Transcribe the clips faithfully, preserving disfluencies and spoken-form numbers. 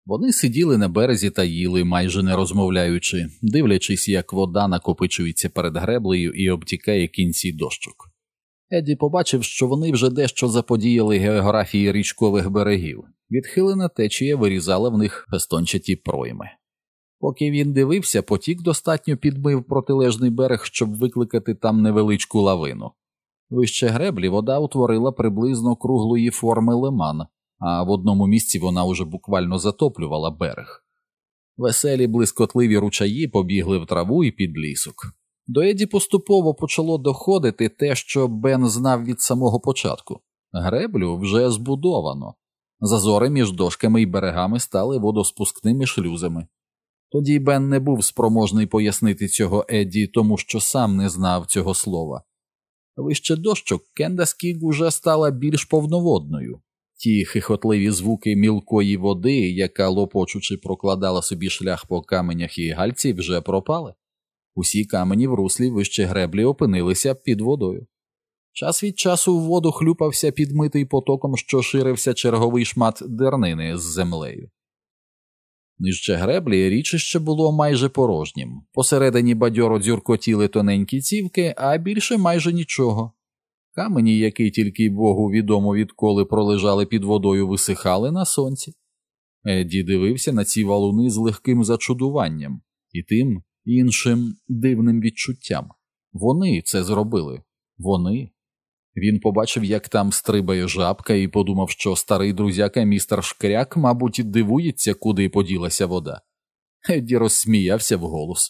Вони сиділи на березі та їли, майже не розмовляючи, дивлячись, як вода накопичується перед греблею і обтікає кінці дощок. Едді побачив, що вони вже дещо заподіяли географії річкових берегів. Відхилена течія вирізала в них фестончаті пройми. Поки він дивився, потік достатньо підмив протилежний берег, щоб викликати там невеличку лавину. Вище греблі вода утворила приблизно круглої форми лиман, а в одному місці вона уже буквально затоплювала берег. Веселі блискотливі ручаї побігли в траву і під лісок. До Едді поступово почало доходити те, що Бен знав від самого початку. Греблю вже збудовано. Зазори між дошками і берегами стали водоспускними шлюзами. Тоді Бен не був спроможний пояснити цього Едді, тому що сам не знав цього слова. Вище дощок Кендаскіг уже стала більш повноводною. Ті хихотливі звуки мілкої води, яка лопочучи прокладала собі шлях по каменях і гальці, вже пропали. Усі камені в руслі вище греблі опинилися під водою. Час від часу в воду хлюпався підмитий потоком, що ширився черговий шмат дернини з землею. Нижче греблі річище було майже порожнім. Посередині бадьоро дзюркотіли тоненькі цівки, а більше майже нічого. Камені, які тільки Богу відомо відколи пролежали під водою, висихали на сонці. Едді дивився на ці валуни з легким зачудуванням і тим іншим дивним відчуттям. Вони це зробили. Вони. Він побачив, як там стрибає жабка, і подумав, що старий друзяка містер Шкряк, мабуть, дивується, куди поділася вода. Едді розсміявся вголос.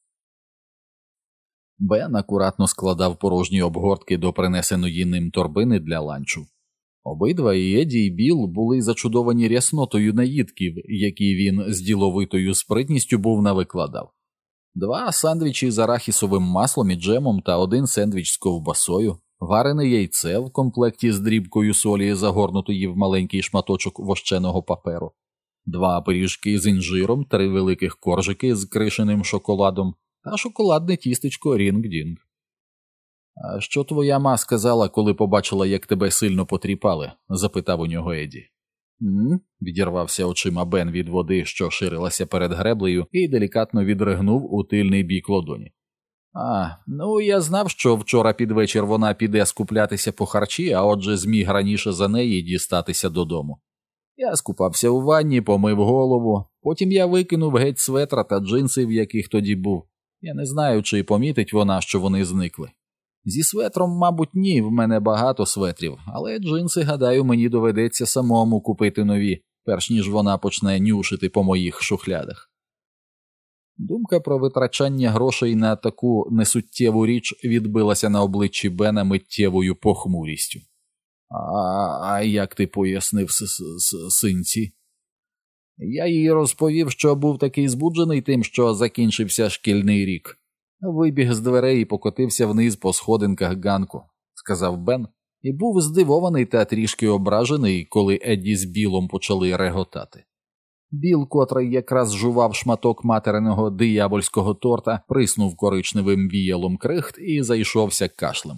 Бен акуратно складав порожні обгортки до принесеної ним торбини для ланчу. Обидва, і Едді, і Біл, були зачудовані ряснотою наїдків, які він з діловитою спритністю був навикладав. Два сандвічі з арахісовим маслом і джемом та один сендвіч з ковбасою, варене яйце в комплекті з дрібкою солі, загорнутої в маленький шматочок вощеного паперу, два пиріжки з інжиром, три великих коржики з кришеним шоколадом та шоколадне тістечко Рінг-Дінг. «А що твоя ма сказала, коли побачила, як тебе сильно потріпали?» – запитав у нього Едді. «М?» – відірвався очима Бен від води, що ширилася перед греблею, і делікатно відригнув у тильний бік ладоні. «А, ну я знав, що вчора під вечір вона піде скуплятися по харчі, а отже зміг раніше за неї дістатися додому. Я скупався у ванні, помив голову, потім я викинув геть светра та джинси, в яких тоді був. Я не знаю, чи помітить вона, що вони зникли. Зі светром, мабуть, ні, в мене багато светрів, але джинси, гадаю, мені доведеться самому купити нові, перш ніж вона почне нюшити по моїх шухлядах». Думка про витрачання грошей на таку несуттєву річ відбилася на обличчі Бена миттєвою похмурістю. «А, а як ти пояснив синці?» Я їй розповів, що був такий збуджений тим, що закінчився шкільний рік. Вибіг з дверей і покотився вниз по сходинках ганку, сказав Бен, і був здивований та трішки ображений, коли Едді з Білом почали реготати. Біл, котрий якраз жував шматок материного диявольського торта, приснув коричневим віялом крихт і зайшовся кашлем.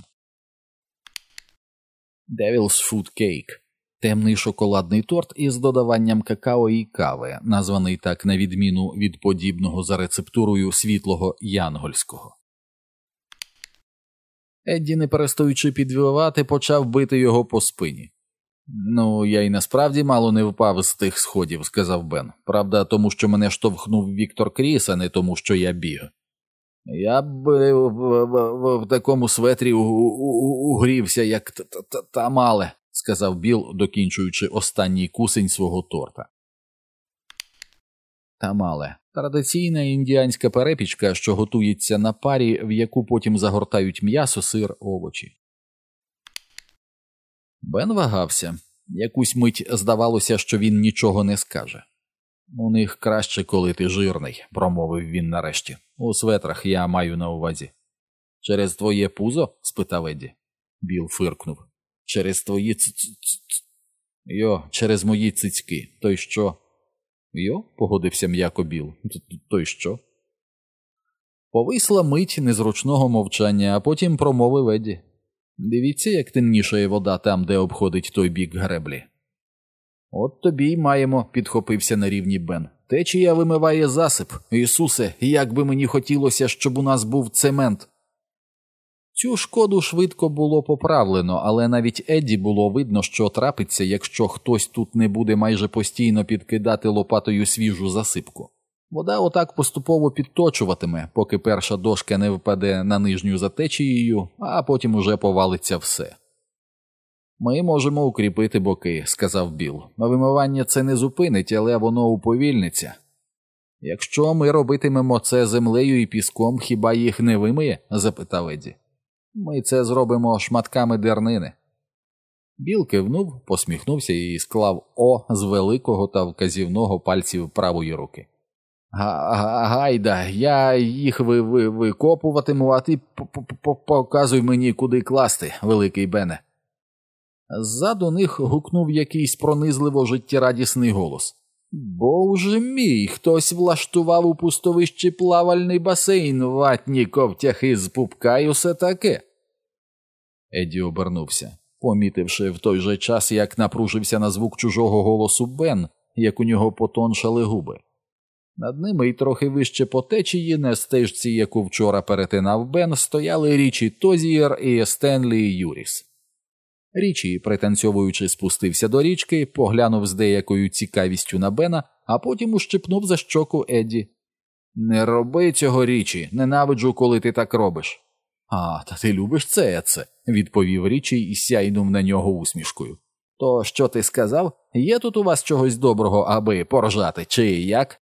Devil's Food Cake – темний шоколадний торт із додаванням какао і кави, названий так на відміну від подібного за рецептурою світлого янгольського. Едді, не перестаючи підвивати, почав бити його по спині. «Ну, я й насправді мало не впав з тих сходів», – сказав Бен. «Правда, тому що мене штовхнув Віктор Кріс, а не тому, що я біг. Я б в, в, в, в такому светрі у, у, угрівся, як тамале», – сказав Біл, докінчуючи останній кусень свого торта. Тамале – традиційна індіанська перепічка, що готується на парі, в яку потім загортають м'ясо, сир, овочі. Бен вагався. Якусь мить здавалося, що він нічого не скаже. «У них краще, коли ти жирний», – промовив він нарешті. «У светрах я маю на увазі». «Через твоє пузо?» – спитав Едді. Біл фиркнув. «Через твої ц ц ц Йо, через мої цицьки. То й що?» «Йо?» – погодився м'яко Біл. «То й що?» Повисла мить незручного мовчання, а потім промовив Едді. «Дивіться, як темнішає вода там, де обходить той бік греблі». От тобі й маємо, підхопився на рівні Бен. Течія вимиває засип. Ісусе, як би мені хотілося, щоб у нас був цемент. Цю шкоду швидко було поправлено, але навіть Едді було видно, що трапиться, якщо хтось тут не буде майже постійно підкидати лопатою свіжу засипку. Вода отак поступово підточуватиме, поки перша дошка не впаде на нижню за течією, а потім уже повалиться все. «Ми можемо укріпити боки», – сказав Білл. «Вимивання це не зупинить, але воно уповільниться». «Якщо ми робитимемо це землею і піском, хіба їх не вимиє?» – запитав Едді. «Ми це зробимо шматками дернини». Білл кивнув, посміхнувся і склав «О» з великого та вказівного пальців правої руки. «Гайда, я їх ви ви викопуватиму, а ти показуй мені, куди класти, великий Бене». Ззаду них гукнув якийсь пронизливо життєрадісний голос. «Боже мій, хтось влаштував у пустовищі плавальний басейн, ватні ковтяхи з пупка й усе таке». Едді обернувся, помітивши в той же час, як напружився на звук чужого голосу Бен, як у нього потоншали губи. Над ними й трохи вище по течії, на стежці, яку вчора перетинав Бен, стояли Річі Тозієр і Стенлі Юріс. Річі, пританцьовуючи, спустився до річки, поглянув з деякою цікавістю на Бена, а потім ущипнув за щоку Едді. «Не роби цього, Річі, ненавиджу, коли ти так робиш». «А, та ти любиш це, це», – відповів Річі і сяйнув на нього усмішкою. «То що ти сказав? Є тут у вас чогось доброго, аби поржати, чи як?»